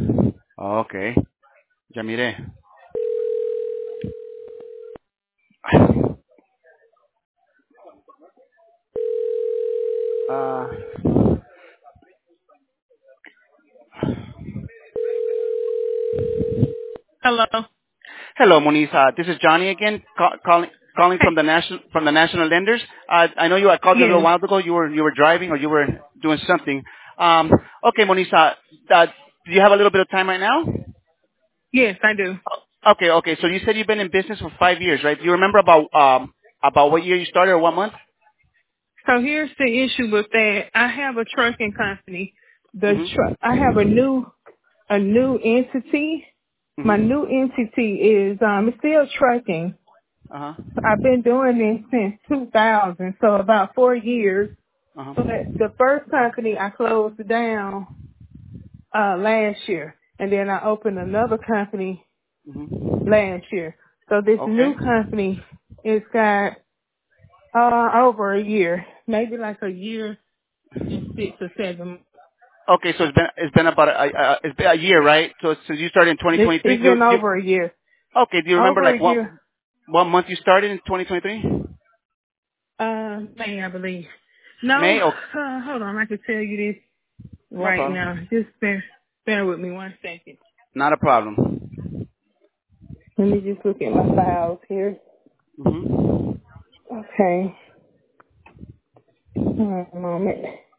Ok, ya miré. Ah, Hello. hello, Moniz. This is Johnny again, calling Hey. from the national lenders. I know I called you a little Yes. while ago. You were driving or you were doing something. Okay, Moniz. Do you have a little bit of time right now? Yes, I do. Okay. So you said you've been in business for 5 years, right? Do you remember about what year you started or what month? So here's the issue with that. I have a trucking company. Mhm. I have a new entity. My Mhm. new entity is it's still trucking. Uh huh. I've been doing this since 2000, so about 4 years. Uh huh. But the first company I closed down last year, and then I opened another company Mhm. last year. So this new Okay. company it's got over a year, maybe like a year and 6 or 7. Okay. So it's been about it's been a year, right? So you started in It's 2023. been over a year. Okay. Do you remember Over like a year. what month you started in 2023? May I believe. No, May. Oh, hold on. I can tell you this no right problem. now. Just bear with me 1 second. Not a problem. Let me just look at my files here. Mhm. Okay. Hold on a moment.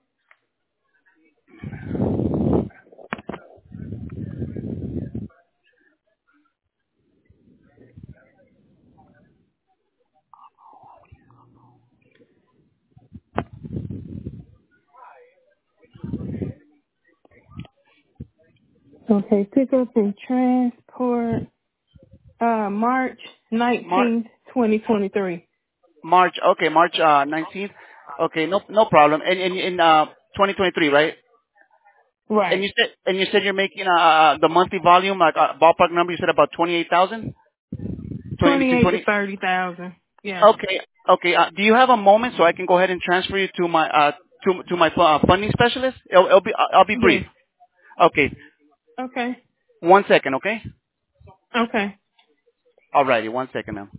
Okay, pick up and transport. March Mar 19th, 2023. March. Okay. March 19th. Okay. No problem. And in 2023, right? Right. And you said you're making the monthly volume like ballpark number. You said about 28,000. 20 between 28 to 20. 30,000. Yeah. Okay. Okay. Do you have a moment so I can go ahead and transfer you to my funding specialist? I'll be brief. Yes. Okay. Okay. 1 second. Okay. Okay. Alrighty. 1 second, ma'am.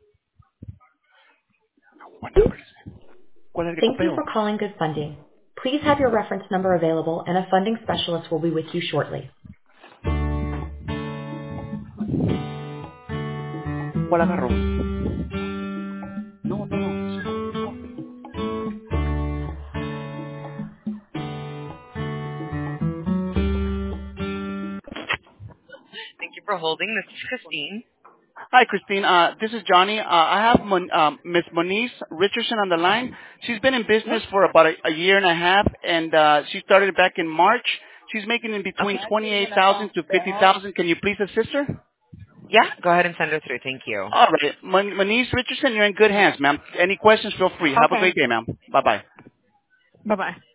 What number is it? ¿Cuál es el que Thank you copeo? for calling Good Funding. Please have your reference number available and a funding specialist will be with you shortly. ¿Cuál agarró? No. Thank you for holding. This is Christine. Hi, Christine. This is Johnny. I have Miss Moniz Richardson on the line. She's been in business What? for about a year and a half, and she started back in March. She's making in between Okay. 28,000 to 50,000. Can you please assist her? Yeah, go ahead and send her through. Thank you. All right, Moniz Richardson, you're in good hands, ma'am. Any questions? Feel free. Have a Okay. great day, ma'am. Bye bye. Bye-bye.